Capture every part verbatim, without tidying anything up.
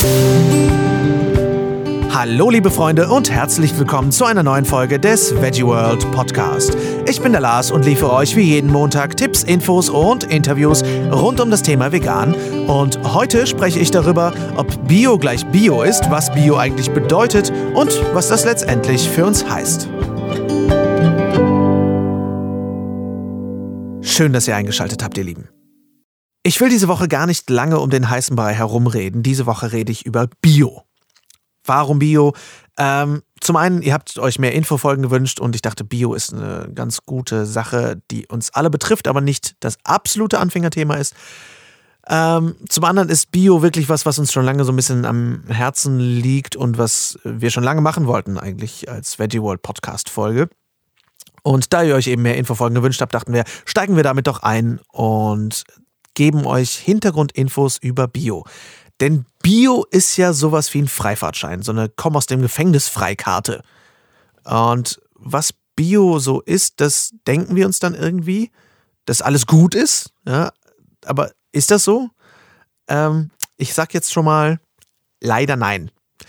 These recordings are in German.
Hallo liebe Freunde und herzlich willkommen zu einer neuen Folge des Veggie World Podcast. Ich bin der Lars und liefere euch wie jeden Montag Tipps, Infos und Interviews rund um das Thema Vegan. Und heute spreche ich darüber, ob Bio gleich Bio ist, was Bio eigentlich bedeutet und was das letztendlich für uns heißt. Schön, dass ihr eingeschaltet habt, ihr Lieben. Ich will diese Woche gar nicht lange um den heißen Brei herumreden. Diese Woche rede ich über Bio. Warum Bio? Ähm, zum einen, ihr habt euch mehr Infofolgen gewünscht und ich dachte, Bio ist eine ganz gute Sache, die uns alle betrifft, aber nicht das absolute Anfängerthema ist. Ähm, zum anderen ist Bio wirklich was, was uns schon lange so ein bisschen am Herzen liegt und was wir schon lange machen wollten eigentlich als Veggie World Podcast Folge. Und da ihr euch eben mehr Infofolgen gewünscht habt, dachten wir, steigen wir damit doch ein und geben euch Hintergrundinfos über Bio. Denn Bio ist ja sowas wie ein Freifahrtschein, so eine Komm aus dem Gefängnis Freikarte. Und was Bio so ist, das denken wir uns dann irgendwie, dass alles gut ist. Ja? Aber ist das so? Ähm, ich sag jetzt schon mal, leider nein.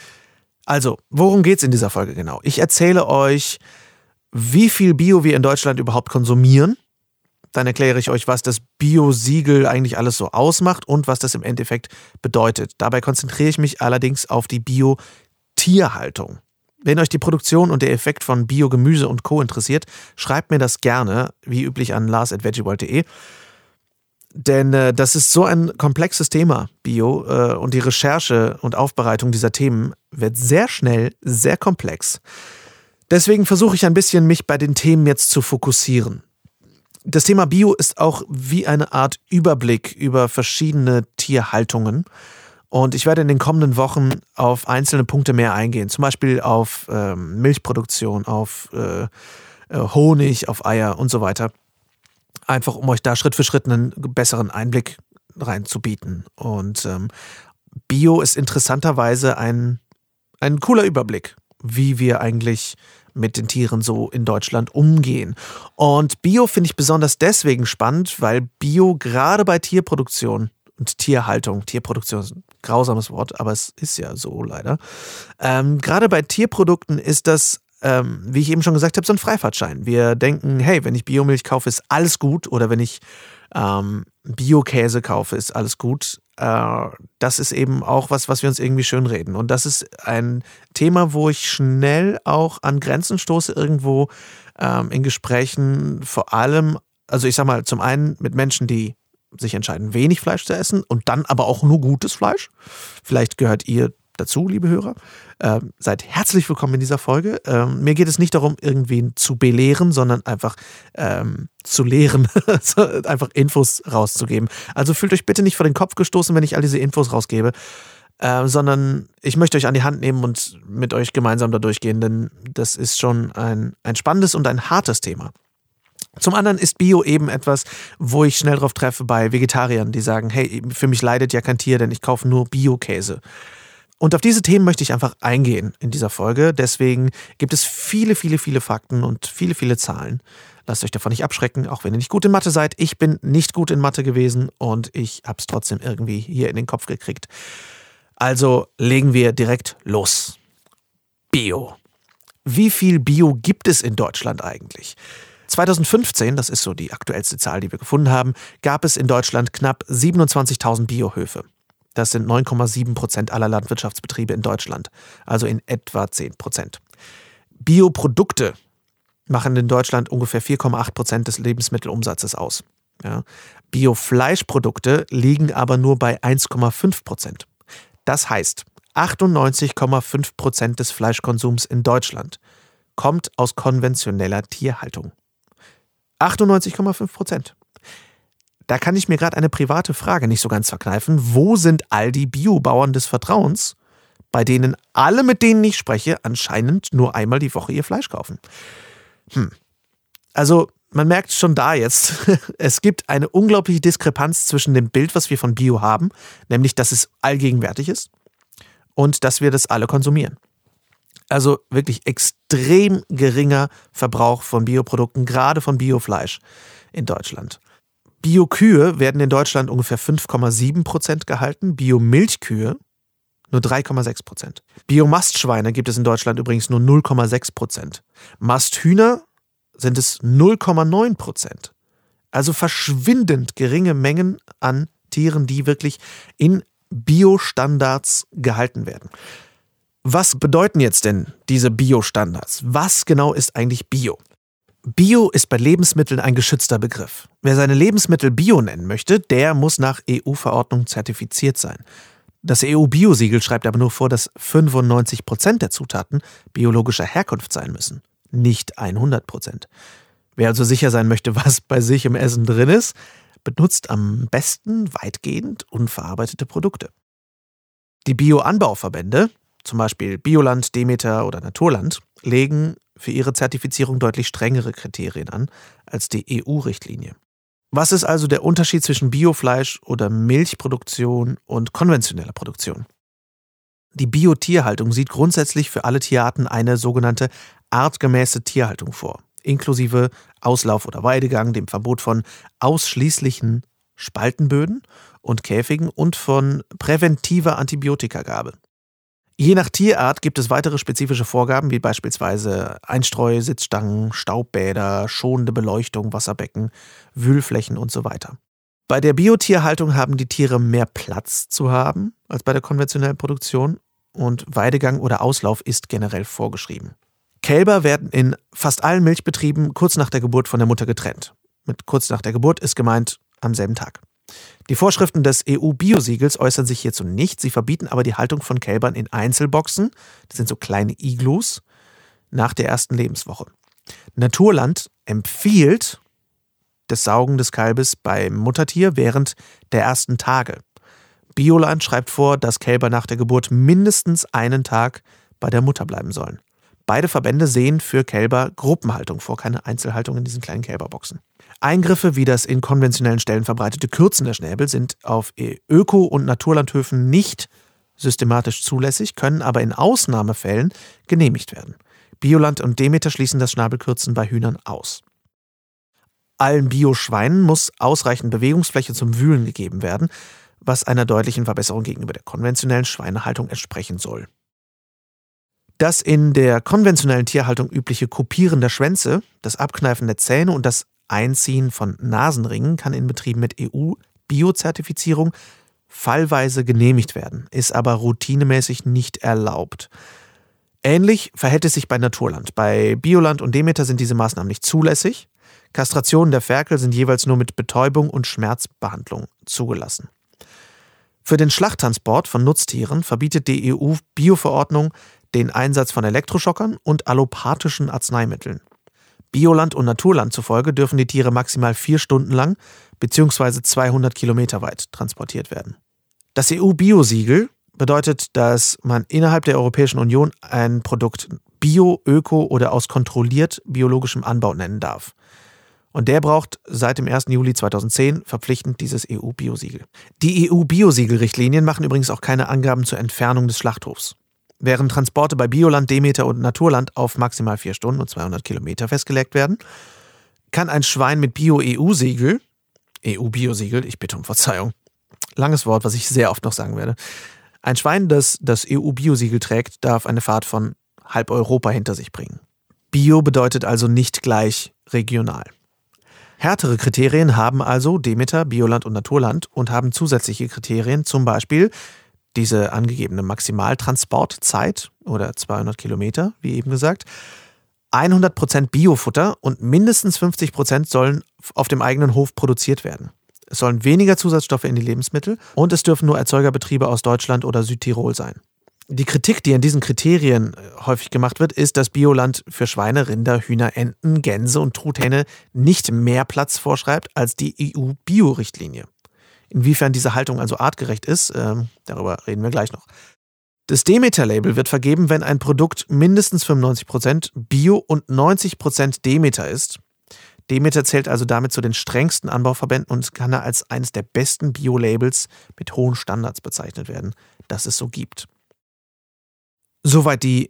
Also, worum geht's in dieser Folge genau? Ich erzähle euch, wie viel Bio wir in Deutschland überhaupt konsumieren. Dann erkläre ich euch, was das Bio-Siegel eigentlich alles so ausmacht und was das im Endeffekt bedeutet. Dabei konzentriere ich mich allerdings auf die Bio-Tierhaltung. Wenn euch die Produktion und der Effekt von Bio-Gemüse und Co. interessiert, schreibt mir das gerne, wie üblich, an lars at veggieworld punkt de. Denn äh, das ist so ein komplexes Thema, Bio, äh, und die Recherche und Aufbereitung dieser Themen wird sehr schnell sehr komplex. Deswegen versuche ich ein bisschen, mich bei den Themen jetzt zu fokussieren. Das Thema Bio ist auch wie eine Art Überblick über verschiedene Tierhaltungen. Und ich werde in den kommenden Wochen auf einzelne Punkte mehr eingehen. Zum Beispiel auf ähm, Milchproduktion, auf äh, Honig, auf Eier und so weiter. Einfach um euch da Schritt für Schritt einen besseren Einblick reinzubieten. Und ähm, Bio ist interessanterweise ein, ein cooler Überblick, wie wir eigentlich mit den Tieren so in Deutschland umgehen. Und Bio finde ich besonders deswegen spannend, weil Bio gerade bei Tierproduktion und Tierhaltung, Tierproduktion ist ein grausames Wort, aber es ist ja so leider, ähm, gerade bei Tierprodukten ist das, ähm, wie ich eben schon gesagt habe, so ein Freifahrtschein. Wir denken, hey, wenn ich Biomilch kaufe, ist alles gut, oder wenn ich ähm, Bio-Käse kaufe, ist alles gut. Äh, das ist eben auch was, was wir uns irgendwie schönreden. Und das ist ein Thema, wo ich schnell auch an Grenzen stoße, irgendwo ähm, in Gesprächen, vor allem, also ich sag mal, zum einen mit Menschen, die sich entscheiden, wenig Fleisch zu essen und dann aber auch nur gutes Fleisch. Vielleicht gehört ihr dazu, liebe Hörer. Ähm, seid herzlich willkommen in dieser Folge. Ähm, mir geht es nicht darum, irgendwen zu belehren, sondern einfach ähm, zu lehren, einfach Infos rauszugeben. Also fühlt euch bitte nicht vor den Kopf gestoßen, wenn ich all diese Infos rausgebe, äh, sondern ich möchte euch an die Hand nehmen und mit euch gemeinsam da durchgehen, denn das ist schon ein, ein spannendes und ein hartes Thema. Zum anderen ist Bio eben etwas, wo ich schnell drauf treffe bei Vegetariern, die sagen, hey, für mich leidet ja kein Tier, denn ich kaufe nur Bio-Käse. Und auf diese Themen möchte ich einfach eingehen in dieser Folge. Deswegen gibt es viele, viele, viele Fakten und viele, viele Zahlen. Lasst euch davon nicht abschrecken, auch wenn ihr nicht gut in Mathe seid. Ich bin nicht gut in Mathe gewesen und ich habe es trotzdem irgendwie hier in den Kopf gekriegt. Also legen wir direkt los. Bio. Wie viel Bio gibt es in Deutschland eigentlich? zweitausendfünfzehn, das ist so die aktuellste Zahl, die wir gefunden haben, gab es in Deutschland knapp siebenundzwanzigtausend Biohöfe. Das sind neun Komma sieben Prozent aller Landwirtschaftsbetriebe in Deutschland, also in etwa zehn Prozent. Bioprodukte machen in Deutschland ungefähr vier Komma acht Prozent des Lebensmittelumsatzes aus. Ja. Biofleischprodukte liegen aber nur bei eins Komma fünf Prozent. Das heißt, achtundneunzig Komma fünf Prozent des Fleischkonsums in Deutschland kommt aus konventioneller Tierhaltung. achtundneunzig Komma fünf Prozent. Da kann ich mir gerade eine private Frage nicht so ganz verkneifen. Wo sind all die Biobauern des Vertrauens, bei denen alle, mit denen ich spreche, anscheinend nur einmal die Woche ihr Fleisch kaufen? Hm. Also, man merkt schon da jetzt, es gibt eine unglaubliche Diskrepanz zwischen dem Bild, was wir von Bio haben, nämlich, dass es allgegenwärtig ist und dass wir das alle konsumieren. Also wirklich extrem geringer Verbrauch von Bioprodukten, gerade von Biofleisch in Deutschland. Biokühe werden in Deutschland ungefähr fünf Komma sieben Prozent gehalten, Biomilchkühe nur drei Komma sechs Prozent. Biomastschweine gibt es in Deutschland übrigens nur null Komma sechs Prozent. Masthühner sind es null Komma neun Prozent. Also verschwindend geringe Mengen an Tieren, die wirklich in Biostandards gehalten werden. Was bedeuten jetzt denn diese Biostandards? Was genau ist eigentlich Bio? Bio ist bei Lebensmitteln ein geschützter Begriff. Wer seine Lebensmittel Bio nennen möchte, der muss nach E U-Verordnung zertifiziert sein. Das E U-Biosiegel schreibt aber nur vor, dass fünfundneunzig Prozent der Zutaten biologischer Herkunft sein müssen, nicht hundert Prozent. Wer also sicher sein möchte, was bei sich im Essen drin ist, benutzt am besten weitgehend unverarbeitete Produkte. Die Bio-Anbauverbände, zum Beispiel Bioland, Demeter oder Naturland, legen für ihre Zertifizierung deutlich strengere Kriterien an als die E U-Richtlinie. Was ist also der Unterschied zwischen Biofleisch- oder Milchproduktion und konventioneller Produktion? Die Biotierhaltung sieht grundsätzlich für alle Tierarten eine sogenannte artgemäße Tierhaltung vor, inklusive Auslauf oder Weidegang, dem Verbot von ausschließlichen Spaltenböden und Käfigen und von präventiver Antibiotikagabe. Je nach Tierart gibt es weitere spezifische Vorgaben, wie beispielsweise Einstreu, Sitzstangen, Staubbäder, schonende Beleuchtung, Wasserbecken, Wühlflächen und so weiter. Bei der Biotierhaltung haben die Tiere mehr Platz zu haben als bei der konventionellen Produktion und Weidegang oder Auslauf ist generell vorgeschrieben. Kälber werden in fast allen Milchbetrieben kurz nach der Geburt von der Mutter getrennt. Mit kurz nach der Geburt ist gemeint am selben Tag. Die Vorschriften des E U-Biosiegels äußern sich hierzu nicht, sie verbieten aber die Haltung von Kälbern in Einzelboxen, das sind so kleine Iglus, nach der ersten Lebenswoche. Naturland empfiehlt das Saugen des Kalbes beim Muttertier während der ersten Tage. Bioland schreibt vor, dass Kälber nach der Geburt mindestens einen Tag bei der Mutter bleiben sollen. Beide Verbände sehen für Kälber Gruppenhaltung vor, keine Einzelhaltung in diesen kleinen Kälberboxen. Eingriffe wie das in konventionellen Ställen verbreitete Kürzen der Schnäbel sind auf Öko- und Naturlandhöfen nicht systematisch zulässig, können aber in Ausnahmefällen genehmigt werden. Bioland und Demeter schließen das Schnabelkürzen bei Hühnern aus. Allen Bioschweinen muss ausreichend Bewegungsfläche zum Wühlen gegeben werden, was einer deutlichen Verbesserung gegenüber der konventionellen Schweinehaltung entsprechen soll. Das in der konventionellen Tierhaltung übliche Kopieren der Schwänze, das Abkneifen der Zähne und das Einziehen von Nasenringen kann in Betrieben mit E U-Bio-Zertifizierung fallweise genehmigt werden, ist aber routinemäßig nicht erlaubt. Ähnlich verhält es sich bei Naturland. Bei Bioland und Demeter sind diese Maßnahmen nicht zulässig. Kastrationen der Ferkel sind jeweils nur mit Betäubung und Schmerzbehandlung zugelassen. Für den Schlachttransport von Nutztieren verbietet die E U-Bio-Verordnung den Einsatz von Elektroschockern und allopathischen Arzneimitteln. Bioland und Naturland zufolge dürfen die Tiere maximal vier Stunden lang bzw. zweihundert Kilometer weit transportiert werden. Das E U-Biosiegel bedeutet, dass man innerhalb der Europäischen Union ein Produkt Bio, Öko oder aus kontrolliert biologischem Anbau nennen darf. Und der braucht seit dem ersten Juli zweitausendzehn verpflichtend dieses E U-Biosiegel. Die E U-Biosiegel-Richtlinien machen übrigens auch keine Angaben zur Entfernung des Schlachthofs. Während Transporte bei Bioland, Demeter und Naturland auf maximal vier Stunden und zweihundert Kilometer festgelegt werden, kann ein Schwein mit Bio-E U-Siegel, E U-Biosiegel, ich bitte um Verzeihung, langes Wort, was ich sehr oft noch sagen werde, ein Schwein, das das E U-Biosiegel trägt, darf eine Fahrt von halb Europa hinter sich bringen. Bio bedeutet also nicht gleich regional. Härtere Kriterien haben also Demeter, Bioland und Naturland und haben zusätzliche Kriterien, zum Beispiel diese angegebene Maximaltransportzeit oder zweihundert Kilometer, wie eben gesagt, hundert Prozent Biofutter und mindestens fünfzig Prozent sollen auf dem eigenen Hof produziert werden. Es sollen weniger Zusatzstoffe in die Lebensmittel und es dürfen nur Erzeugerbetriebe aus Deutschland oder Südtirol sein. Die Kritik, die an diesen Kriterien häufig gemacht wird, ist, dass Bioland für Schweine, Rinder, Hühner, Enten, Gänse und Truthähne nicht mehr Platz vorschreibt als die E U-Bio-Richtlinie. Inwiefern diese Haltung also artgerecht ist, äh, darüber reden wir gleich noch. Das Demeter-Label wird vergeben, wenn ein Produkt mindestens fünfundneunzig Prozent Bio und neunzig Prozent Demeter ist. Demeter zählt also damit zu den strengsten Anbauverbänden und kann als eines der besten Bio-Labels mit hohen Standards bezeichnet werden, das es so gibt. Soweit die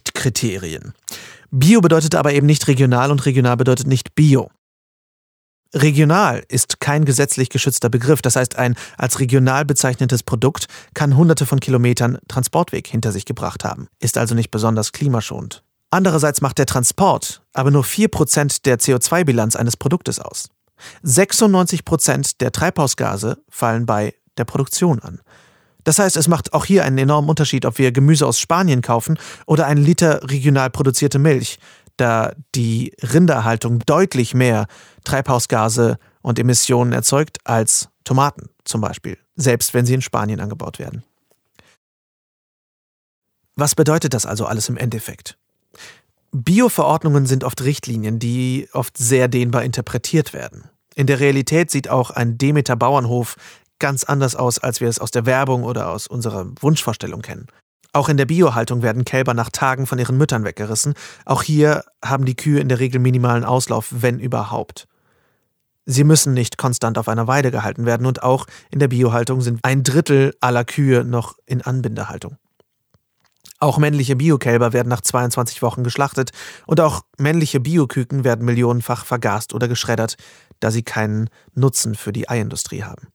Bio-Richtkriterien. Bio bedeutet aber eben nicht regional und regional bedeutet nicht Bio. Regional ist kein gesetzlich geschützter Begriff. Das heißt, ein als regional bezeichnetes Produkt kann hunderte von Kilometern Transportweg hinter sich gebracht haben, ist also nicht besonders klimaschonend. Andererseits macht der Transport aber nur vier Prozent der C O zwei Bilanz eines Produktes aus. sechsundneunzig Prozent der Treibhausgase fallen bei der Produktion an. Das heißt, es macht auch hier einen enormen Unterschied, ob wir Gemüse aus Spanien kaufen oder einen Liter regional produzierte Milch, da die Rinderhaltung deutlich mehr Treibhausgase und Emissionen erzeugt als Tomaten zum Beispiel, selbst wenn sie in Spanien angebaut werden. Was bedeutet das also alles im Endeffekt? Bio-Verordnungen sind oft Richtlinien, die oft sehr dehnbar interpretiert werden. In der Realität sieht auch ein Demeter-Bauernhof ganz anders aus, als wir es aus der Werbung oder aus unserer Wunschvorstellung kennen. Auch in der Biohaltung werden Kälber nach Tagen von ihren Müttern weggerissen. Auch hier haben die Kühe in der Regel minimalen Auslauf, wenn überhaupt. Sie müssen nicht konstant auf einer Weide gehalten werden und auch in der Biohaltung sind ein Drittel aller Kühe noch in Anbindehaltung. Auch männliche Biokälber werden nach zweiundzwanzig Wochen geschlachtet und auch männliche Bioküken werden millionenfach vergast oder geschreddert, da sie keinen Nutzen für die Eiindustrie haben.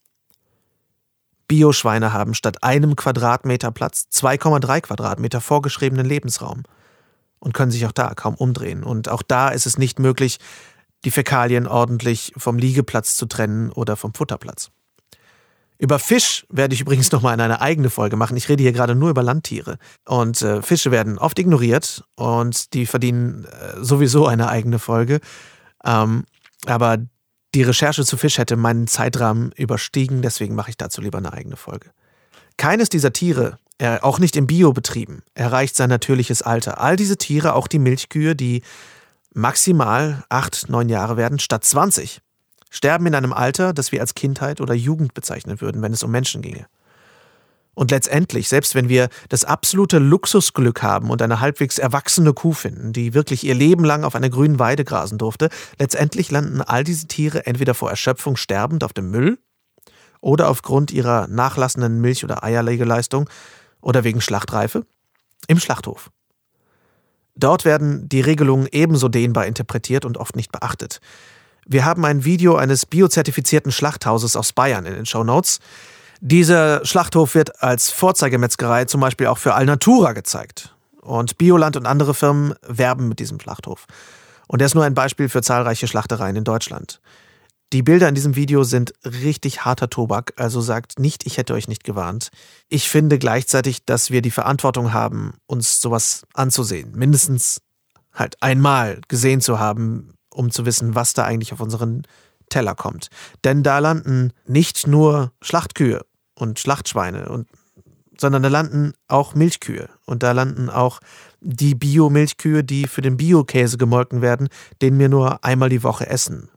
Bioschweine haben statt einem Quadratmeter Platz zwei Komma drei Quadratmeter vorgeschriebenen Lebensraum und können sich auch da kaum umdrehen. Und auch da ist es nicht möglich, die Fäkalien ordentlich vom Liegeplatz zu trennen oder vom Futterplatz. Über Fisch werde ich übrigens nochmal in eine eigene Folge machen. Ich rede hier gerade nur über Landtiere. Und äh, Fische werden oft ignoriert und die verdienen äh, sowieso eine eigene Folge. Ähm, aber die Recherche zu Fisch hätte meinen Zeitrahmen überstiegen, deswegen mache ich dazu lieber eine eigene Folge. Keines dieser Tiere, äh, auch nicht in Biobetrieben, erreicht sein natürliches Alter. All diese Tiere, auch die Milchkühe, die maximal acht, neun Jahre werden, statt zwanzig, sterben in einem Alter, das wir als Kindheit oder Jugend bezeichnen würden, wenn es um Menschen ginge. Und letztendlich, selbst wenn wir das absolute Luxusglück haben und eine halbwegs erwachsene Kuh finden, die wirklich ihr Leben lang auf einer grünen Weide grasen durfte, letztendlich landen all diese Tiere entweder vor Erschöpfung sterbend auf dem Müll oder aufgrund ihrer nachlassenden Milch- oder Eierlegeleistung oder wegen Schlachtreife im Schlachthof. Dort werden die Regelungen ebenso dehnbar interpretiert und oft nicht beachtet. Wir haben ein Video eines biozertifizierten Schlachthauses aus Bayern in den Shownotes. Dieser Schlachthof wird als Vorzeigemetzgerei zum Beispiel auch für Alnatura gezeigt. Und Bioland und andere Firmen werben mit diesem Schlachthof. Und er ist nur ein Beispiel für zahlreiche Schlachtereien in Deutschland. Die Bilder in diesem Video sind richtig harter Tobak, also sagt nicht, ich hätte euch nicht gewarnt. Ich finde gleichzeitig, dass wir die Verantwortung haben, uns sowas anzusehen. Mindestens halt einmal gesehen zu haben, um zu wissen, was da eigentlich auf unseren Teller kommt. Denn da landen nicht nur Schlachtkühe und Schlachtschweine, und, sondern da landen auch Milchkühe. Und da landen auch die Bio-Milchkühe, die für den Bio-Käse gemolken werden, den wir nur einmal die Woche essen.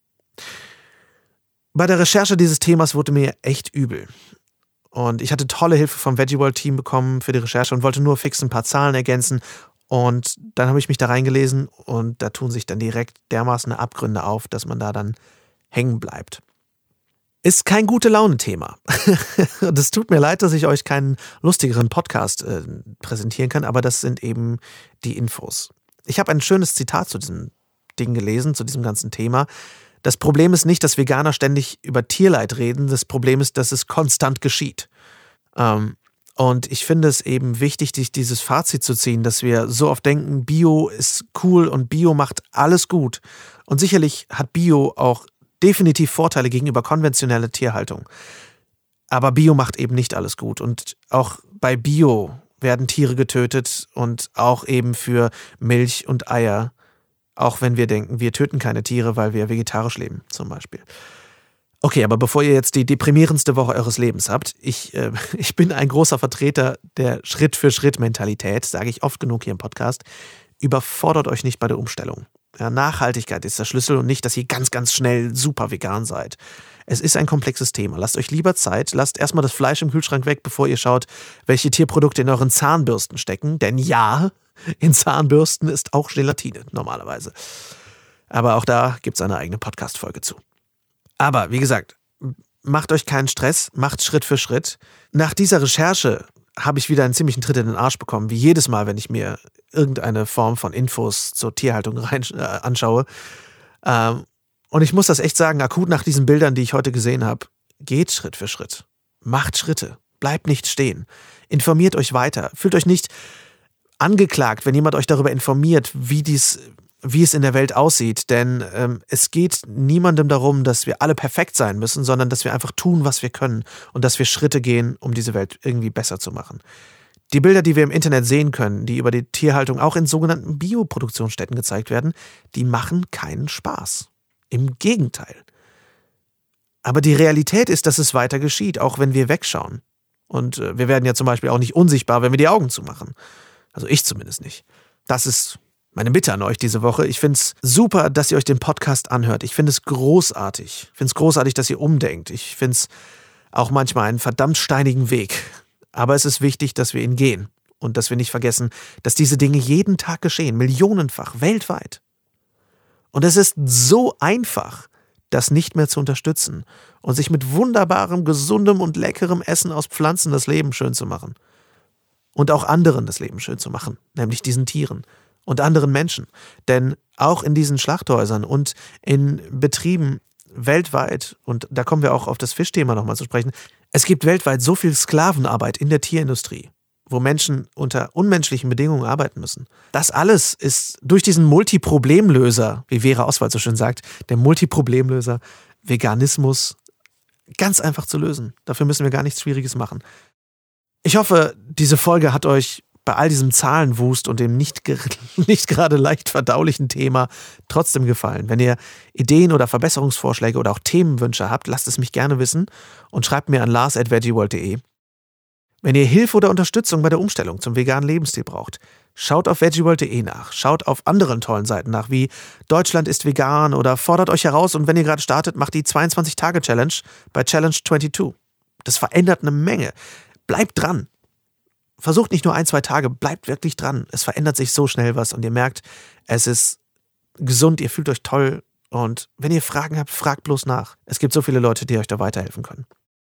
Bei der Recherche dieses Themas wurde mir echt übel. Und ich hatte tolle Hilfe vom Veggie World Team bekommen für die Recherche und wollte nur fix ein paar Zahlen ergänzen. Und dann habe ich mich da reingelesen und da tun sich dann direkt dermaßen Abgründe auf, dass man da dann hängen bleibt. Ist kein Gute-Laune-Thema. Und es tut mir leid, dass ich euch keinen lustigeren Podcast äh, präsentieren kann, aber das sind eben die Infos. Ich habe ein schönes Zitat zu diesem Ding gelesen, zu diesem ganzen Thema. Das Problem ist nicht, dass Veganer ständig über Tierleid reden. Das Problem ist, dass es konstant geschieht. Ähm, und ich finde es eben wichtig, dieses Fazit zu ziehen, dass wir so oft denken, Bio ist cool und Bio macht alles gut. Und sicherlich hat Bio auch definitiv Vorteile gegenüber konventioneller Tierhaltung. Aber Bio macht eben nicht alles gut. Und auch bei Bio werden Tiere getötet und auch eben für Milch und Eier. Auch wenn wir denken, wir töten keine Tiere, weil wir vegetarisch leben, zum Beispiel. Okay, aber bevor ihr jetzt die deprimierendste Woche eures Lebens habt, ich, äh, ich bin ein großer Vertreter der Schritt-für-Schritt-Mentalität, sage ich oft genug hier im Podcast. Überfordert euch nicht bei der Umstellung. Ja, Nachhaltigkeit ist der Schlüssel und nicht, dass ihr ganz, ganz schnell super vegan seid. Es ist ein komplexes Thema. Lasst euch lieber Zeit, lasst erstmal das Fleisch im Kühlschrank weg, bevor ihr schaut, welche Tierprodukte in euren Zahnbürsten stecken. Denn ja, in Zahnbürsten ist auch Gelatine normalerweise. Aber auch da gibt es eine eigene Podcast-Folge zu. Aber wie gesagt, macht euch keinen Stress, macht Schritt für Schritt. Nach dieser Recherche habe ich wieder einen ziemlichen Tritt in den Arsch bekommen, wie jedes Mal, wenn ich mir irgendeine Form von Infos zur Tierhaltung rein, äh, anschaue. Ähm, Und ich muss das echt sagen, akut nach diesen Bildern, die ich heute gesehen habe, geht Schritt für Schritt. Macht Schritte. Bleibt nicht stehen. Informiert euch weiter. Fühlt euch nicht angeklagt, wenn jemand euch darüber informiert, wie dies, wie es in der Welt aussieht. Denn ähm, es geht niemandem darum, dass wir alle perfekt sein müssen, sondern dass wir einfach tun, was wir können und dass wir Schritte gehen, um diese Welt irgendwie besser zu machen. Die Bilder, die wir im Internet sehen können, die über die Tierhaltung auch in sogenannten Bioproduktionsstätten gezeigt werden, die machen keinen Spaß. Im Gegenteil. Aber die Realität ist, dass es weiter geschieht, auch wenn wir wegschauen. Und äh, wir werden ja zum Beispiel auch nicht unsichtbar, wenn wir die Augen zumachen. Also ich zumindest nicht. Das ist meine Bitte an euch diese Woche. Ich finde es super, dass ihr euch den Podcast anhört. Ich finde es großartig. Ich finde es großartig, dass ihr umdenkt. Ich finde es auch manchmal einen verdammt steinigen Weg. Aber es ist wichtig, dass wir ihn gehen. Und dass wir nicht vergessen, dass diese Dinge jeden Tag geschehen. Millionenfach, weltweit. Und es ist so einfach, das nicht mehr zu unterstützen und sich mit wunderbarem, gesundem und leckerem Essen aus Pflanzen das Leben schön zu machen. Und auch anderen das Leben schön zu machen, nämlich diesen Tieren und anderen Menschen. Denn auch in diesen Schlachthäusern und in Betrieben weltweit, und da kommen wir auch auf das Fischthema nochmal zu sprechen, es gibt weltweit so viel Sklavenarbeit in der Tierindustrie, wo Menschen unter unmenschlichen Bedingungen arbeiten müssen. Das alles ist durch diesen Multiproblemlöser, wie Vera Oswald so schön sagt, der Multiproblemlöser Veganismus ganz einfach zu lösen. Dafür müssen wir gar nichts Schwieriges machen. Ich hoffe, diese Folge hat euch bei all diesem Zahlenwust und dem nicht, ge- nicht gerade leicht verdaulichen Thema trotzdem gefallen. Wenn ihr Ideen oder Verbesserungsvorschläge oder auch Themenwünsche habt, lasst es mich gerne wissen und schreibt mir an lars at veggieworld punkt de. Wenn ihr Hilfe oder Unterstützung bei der Umstellung zum veganen Lebensstil braucht, schaut auf veggieworld punkt de nach, schaut auf anderen tollen Seiten nach, wie Deutschland ist vegan oder fordert euch heraus und wenn ihr gerade startet, macht die zweiundzwanzig-Tage-Challenge bei Challenge zweiundzwanzig. Das verändert eine Menge. Bleibt dran. Versucht nicht nur ein, zwei Tage, bleibt wirklich dran. Es verändert sich so schnell was und ihr merkt, es ist gesund, ihr fühlt euch toll und wenn ihr Fragen habt, fragt bloß nach. Es gibt so viele Leute, die euch da weiterhelfen können.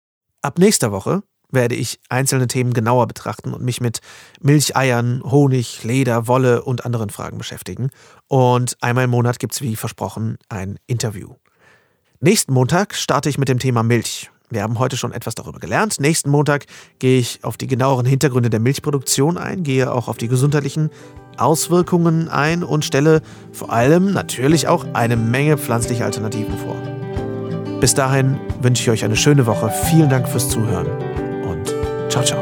Ab nächster Woche werde ich einzelne Themen genauer betrachten und mich mit Milch, Eiern, Honig, Leder, Wolle und anderen Fragen beschäftigen. Und einmal im Monat gibt es, wie versprochen, ein Interview. Nächsten Montag starte ich mit dem Thema Milch. Wir haben heute schon etwas darüber gelernt. Nächsten Montag gehe ich auf die genaueren Hintergründe der Milchproduktion ein, gehe auch auf die gesundheitlichen Auswirkungen ein und stelle vor allem natürlich auch eine Menge pflanzlicher Alternativen vor. Bis dahin wünsche ich euch eine schöne Woche. Vielen Dank fürs Zuhören und ciao, ciao.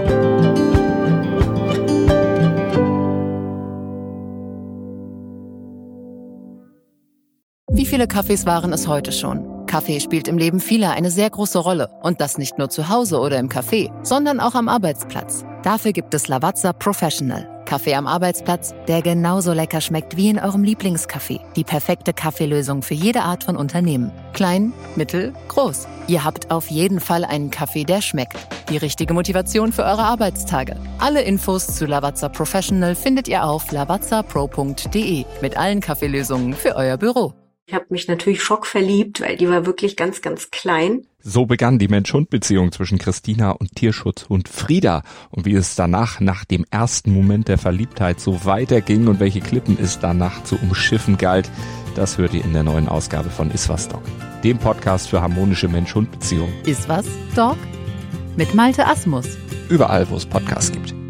Wie viele Kaffees waren es heute schon? Kaffee spielt im Leben vieler eine sehr große Rolle. Und das nicht nur zu Hause oder im Café, sondern auch am Arbeitsplatz. Dafür gibt es Lavazza Professional. Kaffee am Arbeitsplatz, der genauso lecker schmeckt wie in eurem Lieblingscafé. Die perfekte Kaffeelösung für jede Art von Unternehmen. Klein, mittel, groß. Ihr habt auf jeden Fall einen Kaffee, der schmeckt. Die richtige Motivation für eure Arbeitstage. Alle Infos zu Lavazza Professional findet ihr auf lavazza pro punkt de mit allen Kaffeelösungen für euer Büro. Ich habe mich natürlich schockverliebt, weil die war wirklich ganz, ganz klein. So begann die Mensch-Hund-Beziehung zwischen Christina und Tierschutzhund Frieda. Und wie es danach, nach dem ersten Moment der Verliebtheit, so weiterging und welche Klippen es danach zu umschiffen galt, das hört ihr in der neuen Ausgabe von Iswas Dog, dem Podcast für harmonische Mensch-Hund-Beziehungen. Iswas Dog? Mit Malte Asmus. Überall, wo es Podcasts gibt.